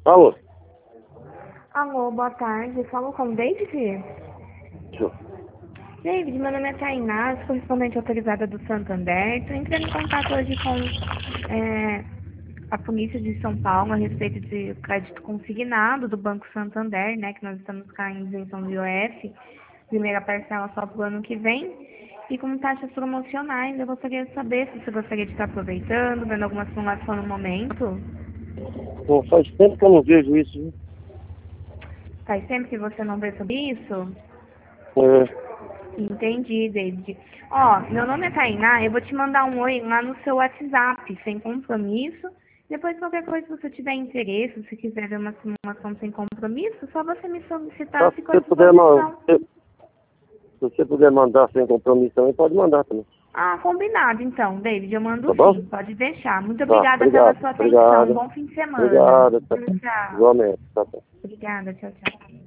Alô? Alô, boa tarde. Falo com o David? Deixa David, meu nome é Tainá, sou correspondente autorizada do Santander. Estou entrando em contato hoje com a polícia de São Paulo a respeito de crédito consignado do Banco Santander, né? Que nós estamos cá em isenção do IOF, primeira parcela só para o ano que vem. E com taxas promocionais, eu gostaria de saber se você gostaria de estar aproveitando, vendo alguma simulação no momento. Pô, faz tempo que eu não vejo isso, viu? Faz tempo que você não vê sobre isso? É, Entendi, David. Ó, meu nome é Tainá, eu vou te mandar um oi lá no seu WhatsApp, sem compromisso. Depois, qualquer coisa, se você tiver interesse, se quiser ver uma simulação sem compromisso, só você me solicitar, só eu se fico à você puder, disposição. se você puder mandar sem compromisso também, pode mandar também. Ah, combinado então, David, eu mando Tá bom? sim, pode deixar. Muito Tá, obrigada pela obrigado. sua atenção, Obrigado. bom fim de semana. Obrigado. Tá. Tchau, tchau. Igualmente. Tá bom. Obrigada, tchau, tchau.